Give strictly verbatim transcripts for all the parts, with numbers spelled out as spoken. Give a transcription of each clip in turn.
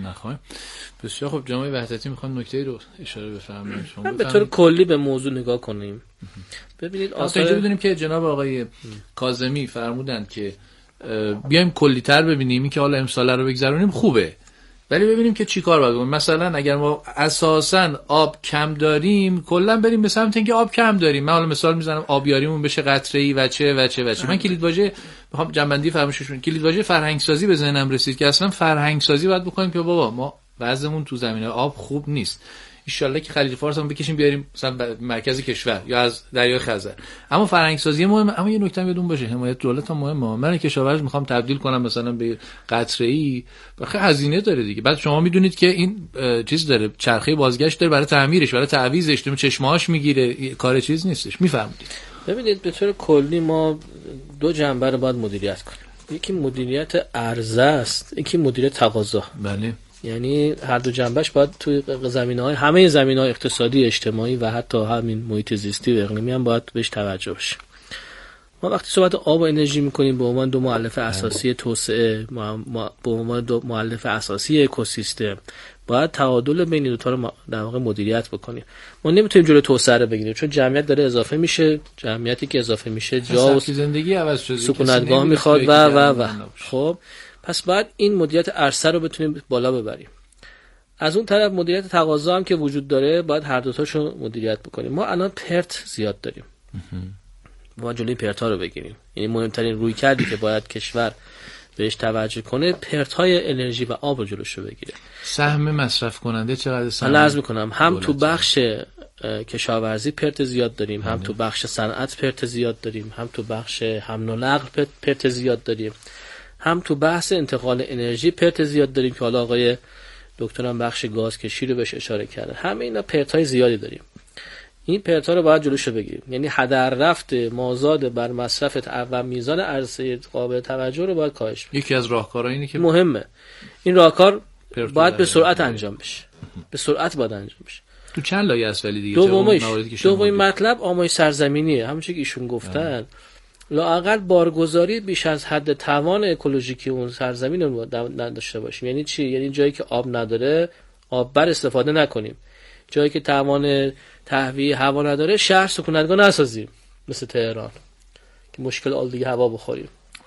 نخواهیم. بسیار خب جناب وحدتی میخوان نکته‌ای رو اشاره بفرمایید. شما به طور کلی به موضوع نگاه کنیم. ببینید آثار اینجا بدونیم که جناب آقای کاظمی فرمودند که بیایم کلی‌تر ببینیم این که حالا امسال رو بگذرونیم خوبه، ولی ببینیم که چی کار باید کنیم. مثلا اگر ما اساساً آب کم داریم کلا بریم به سمت اینکه آب کم داریم. من حالا مثال میزنم آبیاریمون بشه قطره‌ای و چه و چه و چه. من کلیدواژه میخوام جنبندی فرمایششون کلیدواژه فرهنگ سازی به ذهنم رسید که اصلا فرهنگ سازی باید بکنیم که بابا ما وضعمون تو زمینه آب خوب نیست. ان شاءالله که خلیج فارس هم بکشیم بیاریم مثلا مرکز کشور یا از دریای خزر. اما فرهنگ سازی مهمه. اما یه نکته یادتون باشه حمایت دولت هم مهمه. من کشاورز میخوام تبدیل کنم مثلا به قطره‌ای، بخاطر هزینه داره دیگه. بعد شما میدونید که این چیز داره، چرخه بازگشت داره برای تعمیرش، برای تعویضش، تو چشمه‌هاش میگیره، کار چیز نیستش. میفهمید؟ ببینید به طور کلی ما دو جنبه رو باید مدیریت کنیم. یکی مدیریت عرضه است، یکی مدیریت تقاضا. بله. یعنی هر دو جنبش باید توی زمینه‌های همه زمینه‌های اقتصادی، اجتماعی و حتی همین محیط زیستی و اقلیمی هم باید بهش توجه بشه. ما وقتی صحبت آب و انرژی می‌کنیم به عنوان دو مؤلفه اساسی توسعه، به عنوان دو مؤلفه اساسی اکوسیستم، باید تعادل بین دو تا رو در واقع مدیریت بکنیم. ما نمیتونیم جلوی توسعه رو بگیریم چون جمعیت داره اضافه میشه، جمعیتی که اضافه میشه جا و زندگی عوض شده، سکونتگاه میخواد و و و خب پس بعد این مدیریت عرصه رو بتونیم بالا ببریم. از اون طرف مدیریت تقاضا هم که وجود داره باید هر دو تاشو مدیریت بکنیم. ما الان پرت زیاد داریم. ما جلوی پرت‌ها رو بگیریم. یعنی مهمترین رویکردی که باید کشور بهش توجه کنه پرت‌های انرژی و آب رو جلوش رو بگیره. سهم مصرف کننده چقدر سهم؟ من عرض می‌کنم هم تو بخش کشاورزی پرت زیاد داریم، هم تو بخش صنعت پرت زیاد داریم، هم تو بخش حمل و نقل پرت زیاد داریم، هم تو بحث انتقال انرژی پرت زیاد داریم که حالا آقای دکترم بخش گاز کشی رو بهش اشاره کردن. همه اینا پرت‌های زیادی داریم. این پرت‌ها رو باید جلوشو بگیریم. یعنی هدر رفت مازاد بر مصرف و میزان عرضه قابل توجه رو باید کاهش بدیم. یکی از راهکارها اینه که مهمه. این راهکار باید به سرعت انجام بشه. به سرعت باید انجام بشه. تو چند لایه است ولی دیگه دومیش دومین مطلب آمایش سرزمینیه. همونجوری که ایشون گفتن لااقل بارگذاری بیش از حد توان اکولوژیکی اون سرزمین رو نداشته باشیم. یعنی چی؟ یعنی جایی که آب نداره آب بر استفاده نکنیم. جایی که توان تهویه هوا نداره شهر سکونتگاه نسازیم مثل تهران که مشکل آلودگی هوا بخوریم.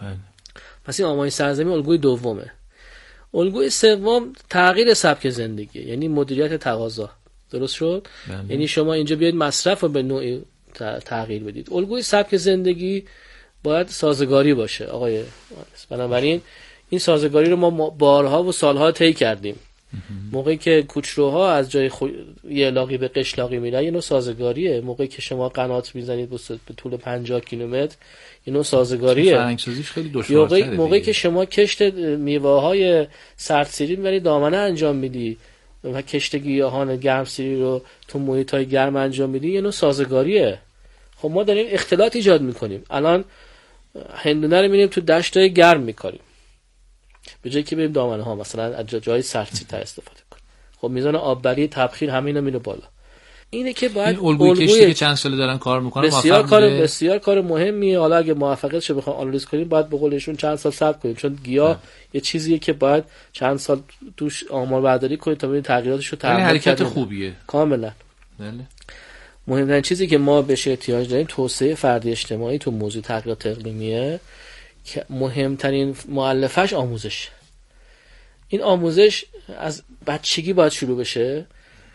پس این آمایش سرزمین الگوی دومه. الگوی سوم تغییر سبک زندگی، یعنی مدیریت تقاضا. درست شد؟ بله. یعنی شما اینجا بیاید مصرف رو به نوعی تغییر بدید. الگوی سبک زندگی باید سازگاری باشه آقای. بنابراین این سازگاری رو ما بارها و سالها طی کردیم. موقعی که کوچروها از جای خو... یه لاقی به قشلاقی میرن یه نوع سازگاریه. موقعی که شما قنات میزنید به طول پنجاه کیلومتر یه نوع سازگاریه. فرهنگ‌سازیش خیلی دشوارتره. موقعی... موقعی که شما کشت میوه‌های سردسیری میبری دامنه انجام میدی و کشت گیاهان گرمسیری رو تو محیط‌های گرم انجام میدی یه نوع سازگاریه. خب ما داریم اختلاط ایجاد میکنیم. الان هندونه رو می‌بینیم تو دشتای گرم می‌کاریم. به جایی که بریم دامنه ها مثلا از جای سردسیر تا استفاده کنیم. خب میزان آببری تبخیر همینا میره بالا. اینه که باید الگوی کشتی که چند ساله دارن کار میکنن بسیار کار بوده. بسیار کار مهمیه. حالا اگه موفقیتش رو بخوام آنالیز کنیم باید به قولشون چند سال صبر کنیم چون گیاه یه چیزیه که باید چند سال توش آمار برداری کنید تا ببینید تغییراتش رو تحمل کنید. حرکت خوبیه کاملا. بله. مهمترین چیزی که ما بهش احتیاج داریم توسعه فردی اجتماعی تو موضوع تغییرات اقلیمیه که مهمترین مؤلفه‌اش آموزش. این آموزش از بچگی باید شروع بشه.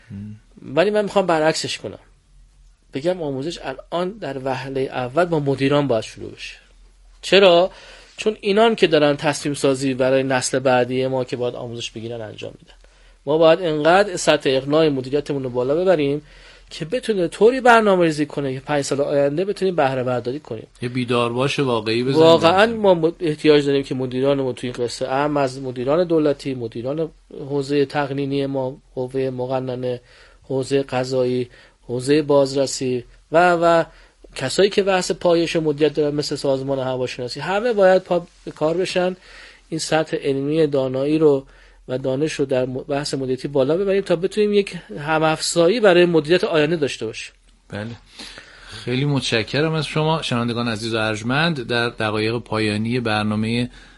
ولی من میخوام برعکسش کنم. بگم آموزش الان در وهله اول با مدیران باید شروع بشه. چرا؟ چون اینان که دارن تصمیم سازی برای نسل بعدی ما که باید آموزش بگیرن انجام میدن. ما باید انقدر سطح اقناع مدیریتمون رو بالا ببریم که بتونه طوری برنامه‌ریزی کنه که پنج سال آینده بتونیم بهره برداری کنیم. یه بیدار باشه واقعی بزنیم. واقعا ما احتیاج داریم که مدیران ما توی قصه اهم از مدیران دولتی، مدیران حوزه تقنینی ما، حوزه مقننه، حوزه قضایی، حوزه بازرسی و و کسایی که بحث پایش و مدیریت دارن مثل سازمان هواشناسی همه باید پا به کار بشن. این سطح علمی دانایی رو و دانش رو در بحث مدیریتی بالا ببریم تا بتونیم یک هم‌افزایی برای مدیریت آینده داشته باشیم. بله. خیلی متشکرم از شما شنوندگان عزیز و ارجمند. در دقایق پایانی برنامه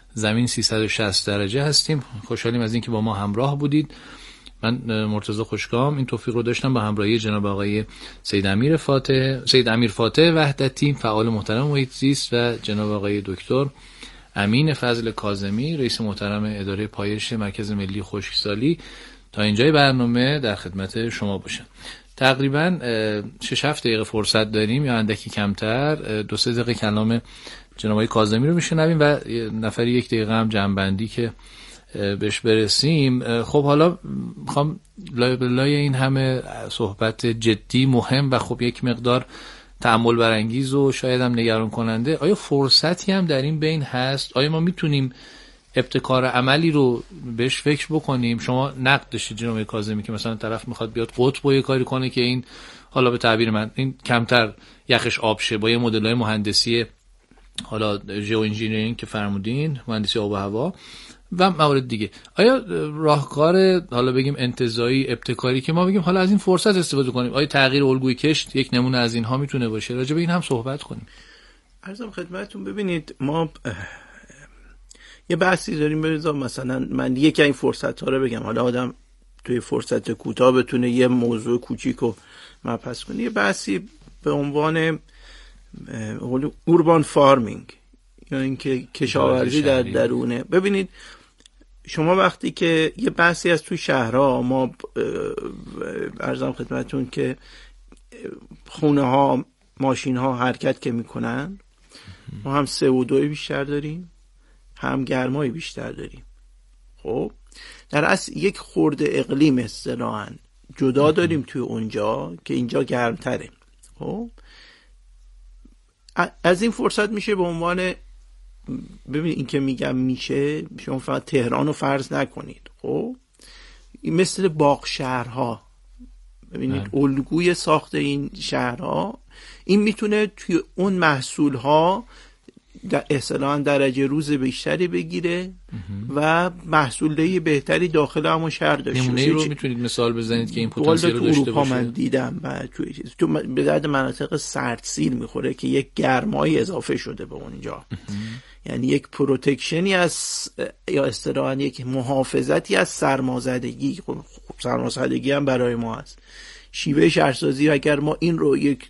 زمین سیصد و شصت درجه هستیم. خوشحالیم از اینکه با ما همراه بودید. من مرتضی خوشگام این توفیق رو داشتم با همراهی جناب آقای سید امیر فاتح سید امیر فاتح وحدتی، فعال محترم محیط زیست، و جناب آقای دکتر امین فضل کاظمی، رئیس محترم اداره پایش مرکز ملی خشکسالی، تا اینجای برنامه در خدمت شما باشم. تقریبا شش هفت دقیقه فرصت داریم یا اندکی کمتر، دو سه دقیقه کلام جناب آقای کاظمی رو میشنویم و نفری یک دقیقه هم جنبندی که بهش برسیم. خب حالا میخوام لای بلای این همه صحبت جدی مهم و خب یک مقدار تأمل برانگیز و شاید هم نگران کننده، آیا فرصتی هم در این بین هست؟ آیا ما میتونیم ابتکار عملی رو بهش فکر بکنیم؟ شما نقد داشتید جناب کاظمی که مثلا طرف میخواد بیاد قطب و یه کاری کنه که این حالا به تعبیر من این کمتر یخش آب شه با یه مدل‌های مهندسی حالا ژئو انجینیرینگ که فرمودین، مهندسی آب و هوا و موارد دیگه. آیا راهکار حالا بگیم انتزاعی ابتکاری که ما بگیم حالا از این فرصت استفاده کنیم، آیا تغییر الگوی کشت یک نمونه از اینها میتونه باشه؟ راجع به این هم صحبت کنیم. عرضم خدمتتون، ببینید ما یه بحثی داریم، بذار مثلا من یکی این فرصت ها رو بگم، حالا آدم توی فرصت کوتاه بتونه یه موضوع کوچیکو مبحث کنه. یه بحثی به عنوان اوربان فارمینگ یا اینکه کشاورزی در درونه. ببینید شما وقتی که یه بحثی از توی شهرها، ما عرضم خدمتتون که خونه ها ماشین ها حرکت که میکنن، ما هم سه و دوی بیشتر داریم، هم گرمای بیشتر داریم. خب در اصل یک خورده اقلیم اصطلاحاً جدا داریم توی اونجا که اینجا گرمتره. خب از این فرصت میشه به عنوان، ببین این که میگم میشه، شما فقط تهران رو فرض نکنید. خب مثل باغ شهرها، ببینید الگوی ساخت این شهرها این میتونه توی اون محصولها در اصطلاحاً درجه روز بیشتری بگیره و محصولدهی بهتری داخل همون شهر داشته باشه. نمونه رو میتونید مثال بزنید که این پتانسیل رو داشته باشه؟ من دیدم و توی چیز تو به درد مناطق سردسیر میخوره که یک گرمایی اضافه شده به اونجا، یعنی یک پروتکشنی از یا اصطلاحاً یک محافظتی از سرمازدگی. خب سرمازدگی هم برای ما هست. شیوه شهرسازی اگر ما این رو یک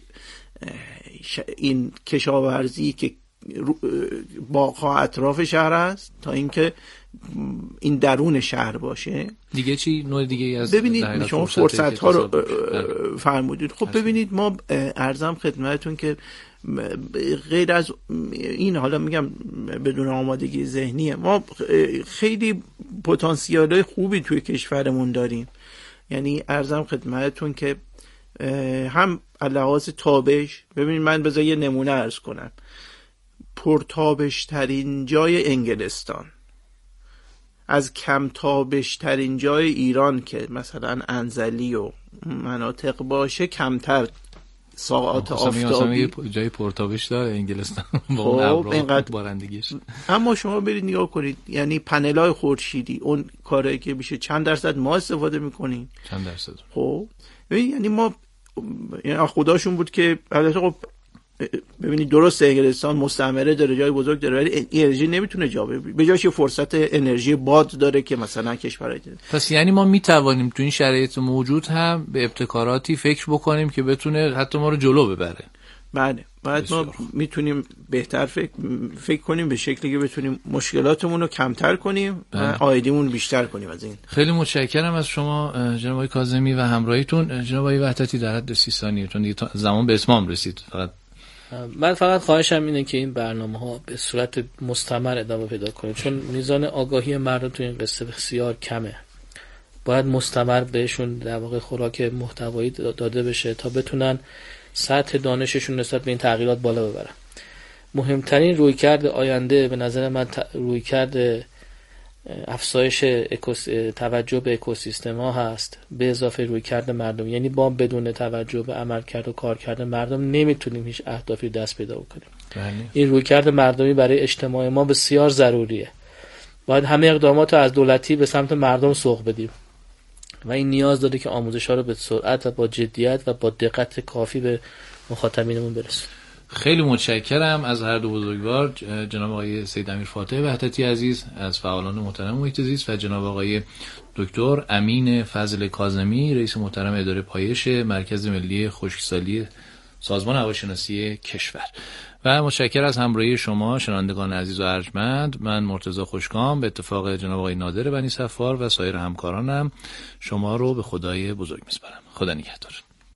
این کشاورزی که باغ‌ها اطراف شهر است تا اینکه این درون شهر باشه. دیگه چی نوع دیگه از ببینید شما فرصت ها رو فرمودید. خب ببینید ما عرضم خدمتتون که غیر از این، حالا میگم بدون آمادگی ذهنیه، ما خیلی پتانسیل‌های خوبی توی کشورمون داریم. یعنی عرضم خدمتتون که هم لحاظ تابش، ببینید من بذار یه نمونه عرض کنم. پرتابش ترین جای انگلستان از کم تابش ترین جای ایران که مثلا انزلی و مناطق باشه کمتر ساعات آفتابی جای پرتابش داره انگلستان با اون ابرها بارندگیش. اما شما برید نگاه کنید، یعنی پنل‌های خورشیدی، اون کاری که میشه چند درصد ما استفاده میکنیم، چند درصد. خب یعنی ما یعنی خداشون بود که البته خب ببینید درسته انگلستان مستعمره داره، جای بزرگ داره، ولی انرژی نمیتونه جا بره، به جاش فرصت انرژی باد داره که مثلا کشورهای دیگه. پس یعنی ما میتوانیم تو این شرایط موجود هم به ابتکاراتی فکر بکنیم که بتونه حتی ما رو جلو ببره. بله، بعد ما میتونیم بهتر فکر فکر کنیم به شکلی که بتونیم مشکلاتمون رو کمتر کنیم و عایدیمون بیشتر کنیم از این. خیلی متشکرم از شما جناب آقای کاظمی و همراهیتون. جناب آقای وحدتی در حد سی ثانیه چون دیگه زمان به اتمام رسید، فقط من فقط خواهشم اینه که این برنامه ها به صورت مستمر ادامه پیدا کنه، چون میزان آگاهی مردم تو این قصه بسیار کمه. باید مستمر بهشون در واقع خوراک محتوایی داده بشه تا بتونن سطح دانششون نسبت به این تغییرات بالا ببرن. مهمترین رویکرد آینده به نظر من رویکرد افزایش اکوس... توجه به اکوسیستم ها هست، به اضافه رویکرد مردم. یعنی با بدون توجه به عملکرد و کارکرد مردم نمیتونیم هیچ اهدافی دست پیدا کنیم. بله. این رویکرد مردمی برای اجتماع ما بسیار ضروریه. باید همه اقدامات رو از دولتی به سمت مردم سوق بدیم و این نیاز داره که آموزش ها رو به سرعت و با جدیت و با دقت کافی به مخاطبینمون برسونیم. خیلی متشکرم از هر دو بزرگوار، جناب آقای سید امیر فاتح وحدتی عزیز از فعالان محترم محیط زیست و جناب آقای دکتر امین فضل کاظمی رئیس محترم اداره پایش مرکز ملی خشکسالی سازمان هواشناسی کشور. و متشکرم از همراهی شما شنوندگان عزیز و ارجمند. من مرتضی خوشکام به اتفاق جناب آقای نادر بنی صفار و سایر همکارانم شما رو به خدای بزرگ میسپارم. خدا نگهدار.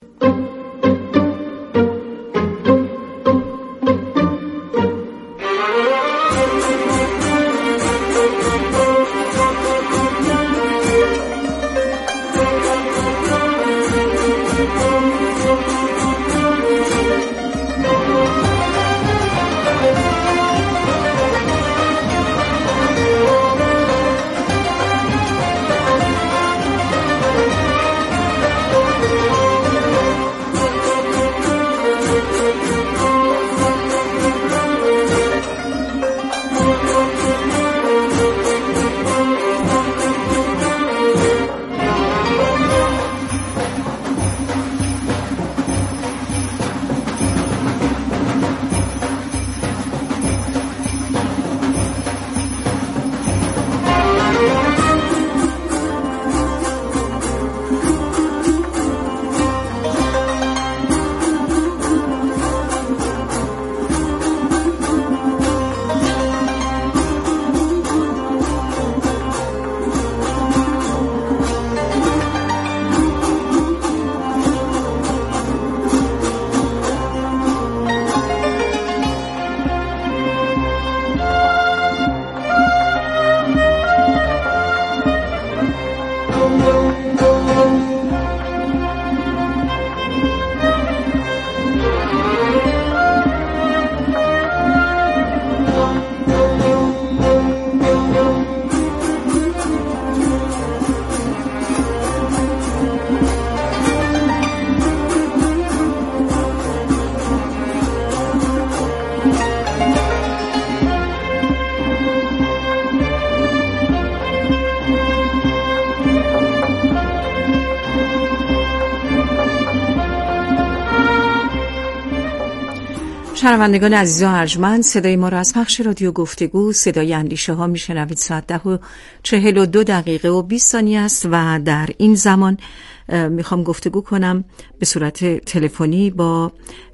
شنوندگان عزیز و ارجمند، صدای ما را از پخش رادیو گفتگو صدای اندیشه ها میشنوید. ساعت ده و چهل و دو دقیقه و بیست ثانیه است و در این زمان میخوام گفتگو کنم به صورت تلفنی با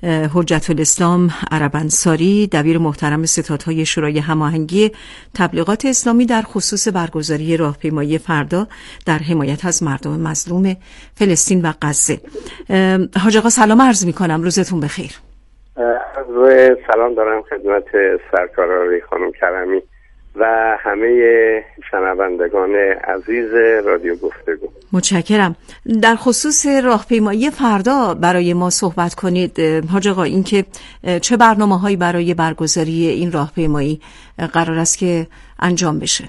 حجت الاسلام عرب انصاری، دبیر محترم ستادهای شورای هماهنگی تبلیغات اسلامی در خصوص برگزاری راهپیمایی فردا در حمایت از مردم مظلوم فلسطین و غزه. حاج آقا سلام عرض میکنم، روزتون بخیر. عرض سلام دارم خدمت سرکار عالی خانم کرمی و همه شنوندگان عزیز رادیو گفتگو. متشکرم. در خصوص راهپیمایی فردا برای ما صحبت کنید حاج آقا، این که چه برنامه‌هایی برای برگزاری این راهپیمایی قرار است که انجام بشه؟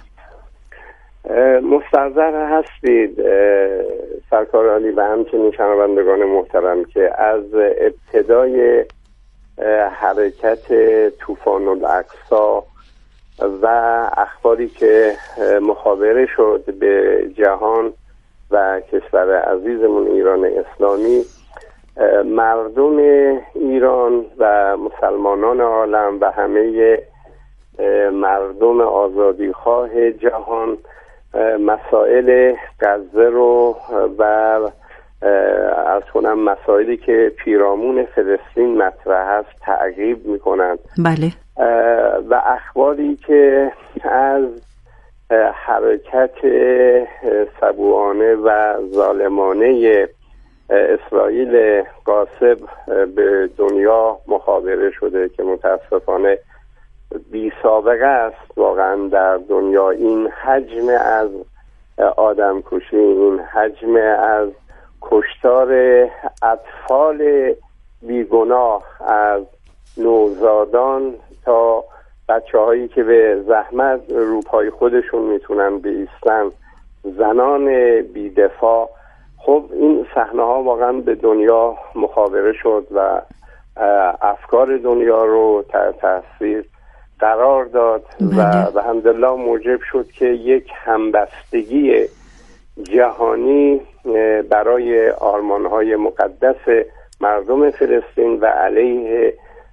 مستحضر هستید سرکار عالی و همچنین شنوندگان محترم که از ابتدای حرکت طوفان الاقصی و اخباری که مخابره شد به جهان و کشور عزیزمون ایران اسلامی، مردم ایران و مسلمانان عالم و همه مردم آزادیخواه جهان مسائل غزه رو و از کنم مسائلی که پیرامون فلسطین مطرح است تعقیب میکنند. بله. و اخباری که از حرکت سبوانه و ظالمانه اسرائیل غاصب به دنیا مخابره شده که متاسفانه بی سابقه است واقعا در دنیا. این حجم از آدم کشی، این حجم از کشتار اطفال بیگناه، از نوزادان تا بچه هایی که به زحمت روپای خودشون میتونن بایستن، زنان بیدفاع. خب این صحنه ها واقعا به دنیا مخابره شد و افکار دنیا رو تحت تاثیر قرار داد و به حمدالله موجب شد که یک همبستگی جهانی برای آرمان‌های مقدس مردم فلسطین و علیه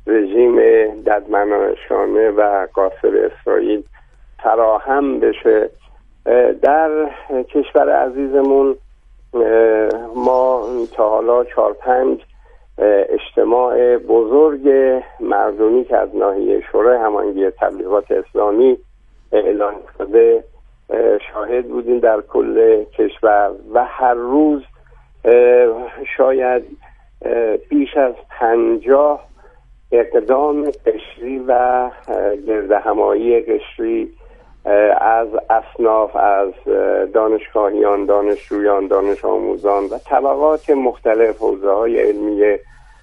رژیم ددمنشانه و قاصر اسرائیل فراهم بشه. در کشور عزیزمون ما تا حالا چهار پنج اجتماع بزرگ مردمی که از ناحیه شورای هماهنگی تبلیغات اسلامی اعلان شده شاهد بودیم در کل کشور و هر روز شاید بیش از پنجاه اقدام قشری و گردهمایی قشری از اصناف، از دانشگاهیان، دانشجویان، دانش آموزان و طبقات مختلف، حوزه‌های علمی،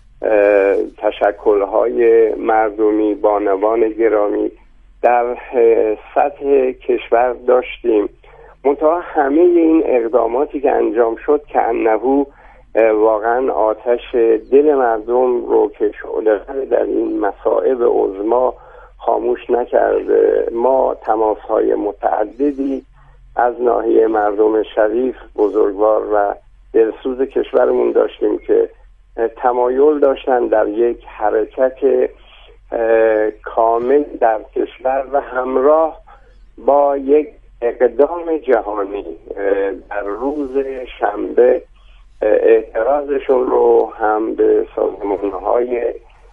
تشکل‌های مردمی، بانوان گرامی در سطح کشور داشتیم. منتها همه این اقداماتی که انجام شد که انهو واقعا آتش دل مردم رو که شعله در این مصائب عظما خاموش نکرده. ما تماس‌های متعددی از ناحیه مردم شریف، بزرگوار و دلسوز کشورمون داشتیم که تمایل داشتن در یک حرکت کامل در کشور و همراه با یک اقدام جهانی در روز شنبه اعتراضشون رو هم به سازمان‌های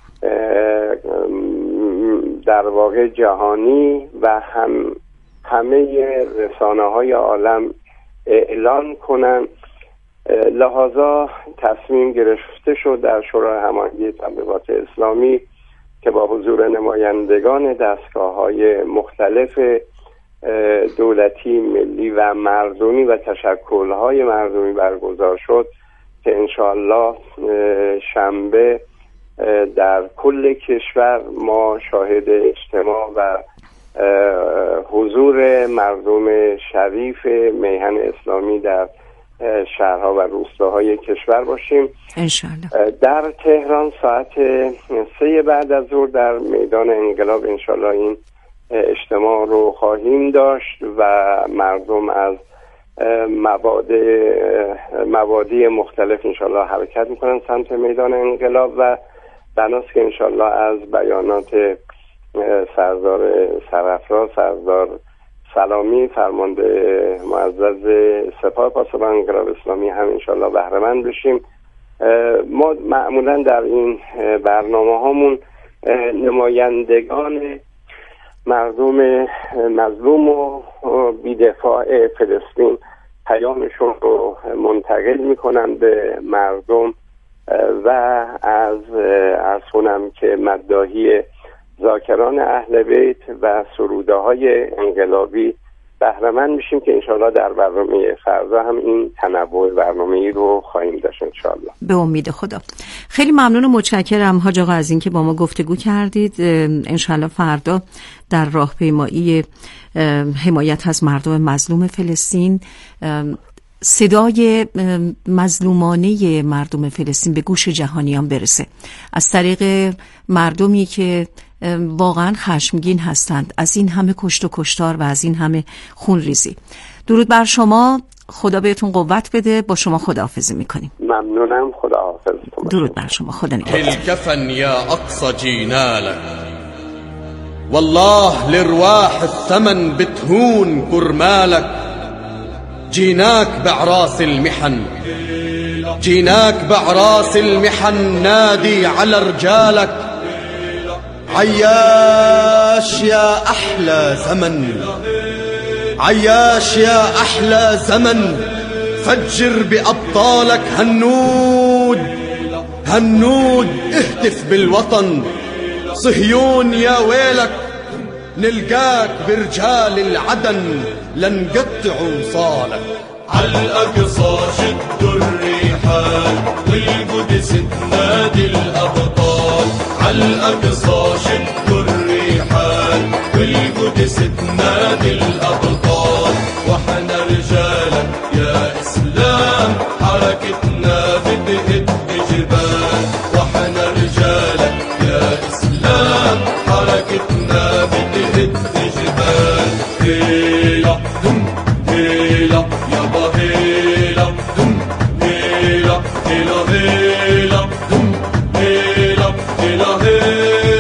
در واقع جهانی و هم همه رسانه‌های عالم اعلان کنن. لحاظا تصمیم گرفته شد در شورای هماهنگی تبلیغات اسلامی که با حضور نمایندگان دستگاه‌های مختلف دولتی، ملی و مردمی و تشکل‌های مردمی برگزار شد که انشاءالله شنبه در کل کشور ما شاهد اجتماع و حضور مردم شریف میهن اسلامی در شهرها و روستاهای کشور باشیم انشاءالله. در تهران ساعت سه بعد از ظهر در میدان انقلاب انشاءالله این اجتماع رو خواهیم داشت و مردم از مبادی مبادی مختلف انشاءالله حرکت میکنن سمت میدان انقلاب و بناست که انشاءالله از بیانات سردار سرافراز، سردار سلامی، فرمانده معزز سپاه پاسداران انقلاب اسلامی هم انشاءالله بهره مند بشیم. ما معمولا در این برنامه هامون نمایندگان مردم مظلوم و بی‌دفاع فلسطین پیامشون رو منتقل میکنن به مردم و از عرض کنم که مداحی ذاکران اهل بیت و سروده های انقلابی بهره مند میشیم که انشاءالله در برنامه فردا هم این تنوع برنامه‌ای رو خواهیم داشت انشاءالله. به امید خدا. خیلی ممنون و متشکرم حاج آقا از اینکه با ما گفتگو کردید. انشاءالله فردا در راهپیمایی حمایت از مردم مظلوم فلسطین صدای مظلومانه مردم فلسطین به گوش جهانیان برسه از طریق مردمی که واقعا خشمگین هستند از این همه کشت و کشتار و از این همه خون ریزی. درود بر شما، خدا بهتون قوت بده. با شما خداحافظی میکنیم. ممنونم، خداحافظ. درود بر شما، خدا نگهدار. الكفن يا أقصى جينالك والله لرواح الثمن بتهون كرمالك جيناك بعراس المحن جيناك بعراس المحن نادي على رجالك عياش يا أحلى زمن عياش يا أحلى زمن فجر بأبطالك هنود هنود اهتف بالوطن صهيون يا ويلك نلقاك برجال العدن لنقطع وصالك عالأقصى شدوا الريحان والقدس تنادي الأبطال عالأقصى شدوا الريحان والقدس تنادي الأبطال وحنا رجالك يا إسلام حركتنا بتهد جبال وحنا رجالك يا إسلام حركتنا بتهد جبال هيلا دم هيلا يابا هيلا دم هيلا هيلا هيلا دم هيلا هيلا هيلا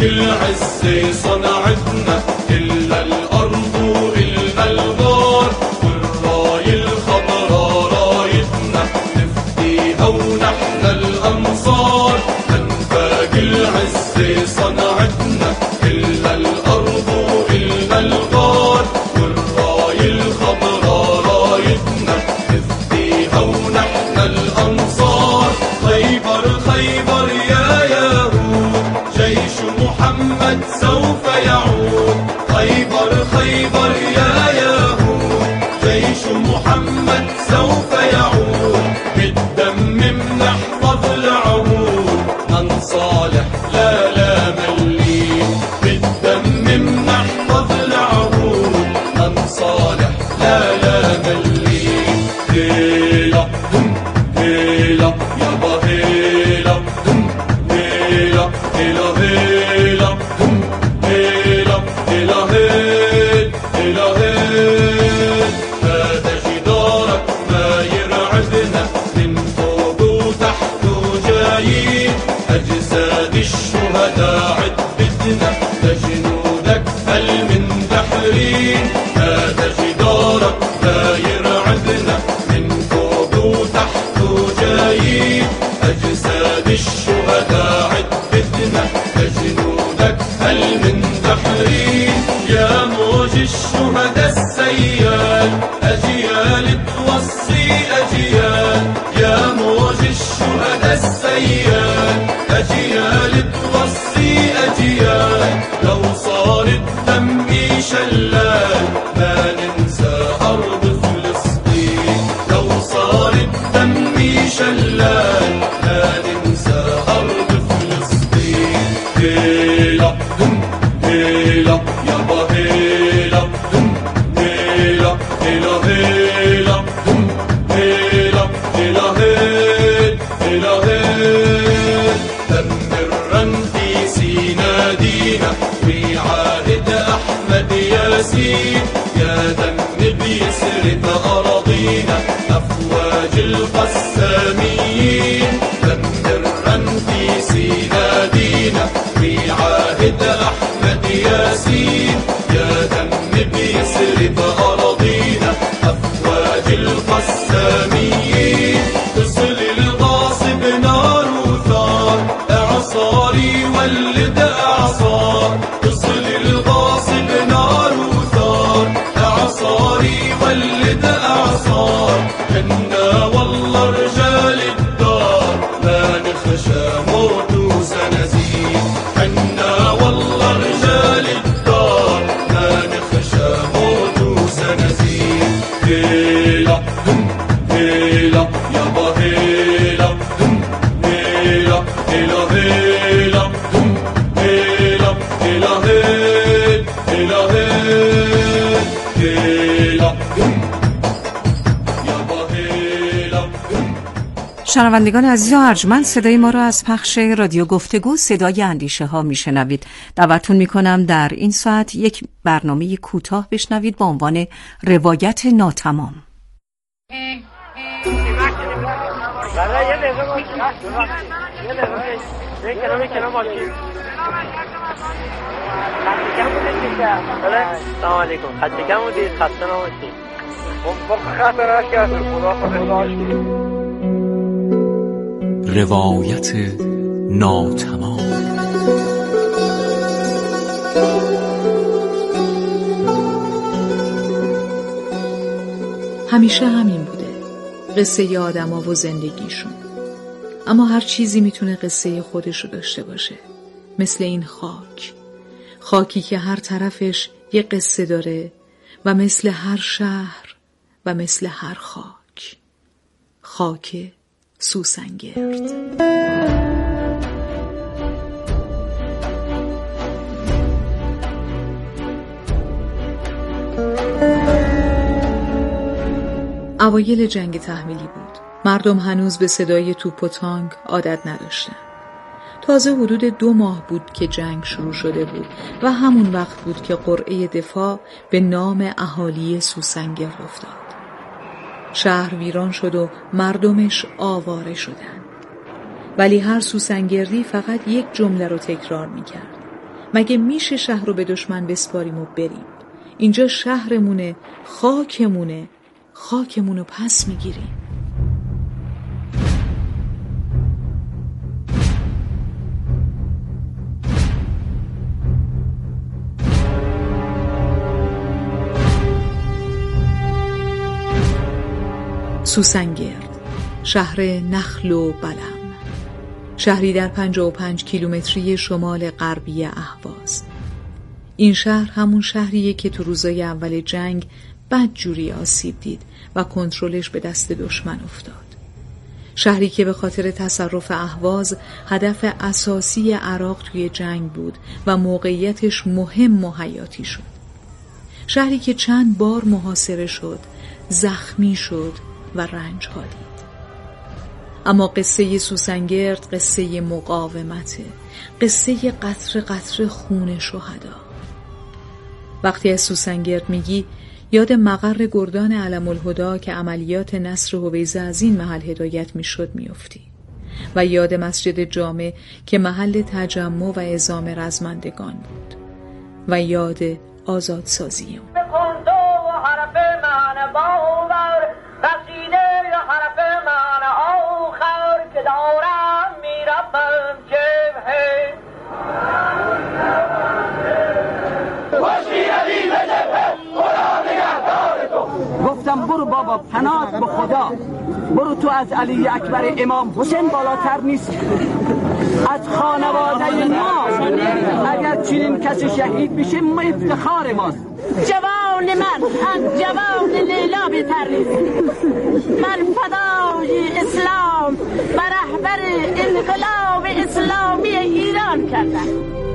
العز صنعتنا إلا الأرض إلا الغار والراية الخضراء رايتنا نفديها ونحن الأنصار أنفاق العز صنعتنا إلا الأرض إلا الغار والراية الخضراء رايتنا نفديها ونحن الأنصار خيبر خيبر يا يهود جيش محمد سوف يعود خيبر خيبر يا يهود جيش محمد سوف يعود بالدم نحفظ العهود ننصالح لا لا ملين بالدم نحفظ العهود ننصالح لا لا ملين هيلا هم هيلا يابا هيلا هم هيلا هيلا هيلا هم هيلا هيلا هيل هيلا هيل هذا جدارك ما يرعبنا من فوق وتحت وجايين أجساد الشهداء عدتنا لجنودك المندحرين هذا جدارك ما يرعبنا من فوق وتحت وجايين أجساد الشهداء عدتنا لجنودك المندحرين يا موج الشهداء السيال أجيال توصي أجيال يا موج الشهداء السيال أجيال توصي أجيال لو صار الدم شلال ما ننسى أرض فلسطين لو صار الدم شلال ما ننسى أرض فلسطين هيلا هم هيلا يابا هيلا هم هيلا هيلا هيلا هم هيلا هيلا هيل هيلا هيل دمرا في سينا دينا وعاهد أحمد ياسين يا دم بيسرد أراضينا أفواج القسامين دمرا في سينا دينا وعاهد أحمد ياسين يا دم بيسرد أراضينا أفواج القسامين تصل الغاصب نار وثار إعصاري ولد إعصار تصل الغاصب نار وثار إعصاري ولد إعصار كنا والله رجال الدار ما نخشى موت وزنازير كنا والله رجال الدار ما نخشى موت وزنازير هيلا هم هيلا يابا هيلا هم هيلا هيلا هيلا هم هيلا هيلا هيل هيلا هيل هيلا هم یابا هیلا هم. شنوندگان عزیز و ارجمند، صدای ما را از پخش رادیو گفتگو صدای اندیشه ها میشنوید. دعوتتون میکنم در این ساعت یک برنامه کوتاه بشنوید با عنوان روایت ناتمام. سلام علیکم. خسته کم بودید؟ خسته نباشید. روایت ناتمام. همیشه همین بوده، قصه ی آدم ها و زندگیشون. اما هر چیزی میتونه قصه خودشو داشته باشه، مثل این خاک، خاکی که هر طرفش یه قصه داره و مثل هر شهر و مثل هر خاک، خاک سوسنگرد. اوایل جنگ تحمیلی بود. مردم هنوز به صدای توپ و تانک عادت نداشتن. تازه حدود دو ماه بود که جنگ شروع شده بود و همون وقت بود که قرعه دفاع به نام اهالی سوسنگرد افتاد. شهر ویران شد و مردمش آواره شدن. ولی هر سوسنگردی فقط یک جمله رو تکرار میکرد: مگه میشه شهر رو به دشمن بسپاریم و بریم؟ اینجا شهرمونه، خاکمونه، خاکمونو پس میگیریم. سوسنگرد، شهر نخل و بلم، شهری در پنجاه و پنج کیلومتری شمال غربی اهواز. این شهر همون شهریه که تو روزای اول جنگ بدجوری آسیب دید و کنترلش به دست دشمن افتاد. شهری که به خاطر تصرف اهواز هدف اساسی عراق توی جنگ بود و موقعیتش مهم و حیاتی شد. شهری که چند بار محاصره شد، زخمی شد و رنج ها دید. اما قصه سوسنگرد قصه مقاومته، قصه قطره قطره خون شهدا. وقتی از سوسنگرد میگی یاد مقر گردان علم الهدا که عملیات نصر هویزه از این محل هدایت میشد میافتی و یاد مسجد جامع که محل تجمع و اعزام رزمندگان بود و یاد آزادسازی اون. گفتم برو بابا، پناه به خدا، برو تو از علی اکبر امام حسین بالاتر نیست. از خانواده ما اگر چنین کسی شهید بشه ما افتخار ماست. جوان من از جوان لیلا بهتر نیست. من فدای اسلام و رهبر انقلاب اسلامی ایران کردم.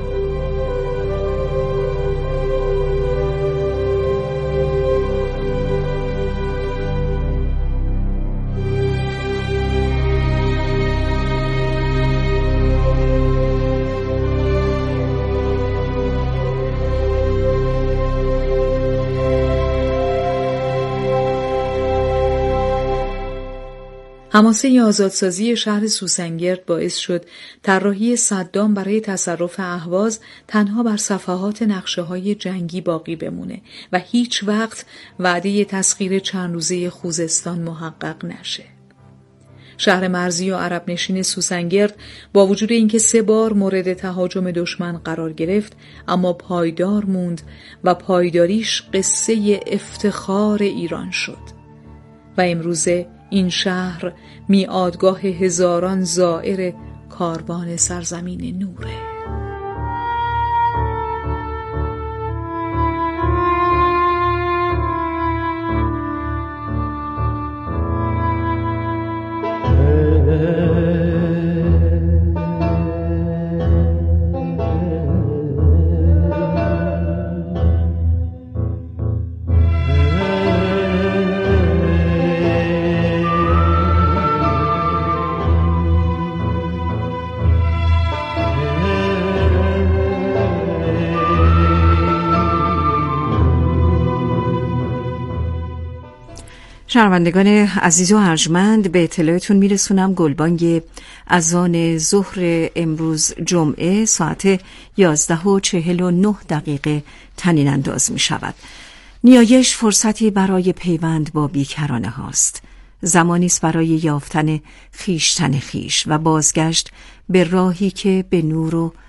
حماسه آزادسازی شهر سوسنگرد باعث شد طراحی صدام برای تصرف اهواز تنها بر صفحات نقشه‌های جنگی باقی بمونه و هیچ وقت وعده تسخیر چند روزه خوزستان محقق نشه. شهر مرزی و عرب نشین سوسنگرد با وجود اینکه سه بار مورد تهاجم دشمن قرار گرفت اما پایدار موند و پایداریش قصه افتخار ایران شد و امروزه این شهر میعادگاه هزاران زائر کاروان سرزمین نوره. شنوندگان عزیز و ارجمند، به اطلاعتون میرسونم گلبانگ اذان ظهر امروز جمعه ساعت یازده و چهل و نه دقیقه طنین انداز می شود. نیایش فرصتی برای پیوند با بیکرانه هاست. زمانی است برای یافتن خیشتن خیش و بازگشت به راهی که به نور و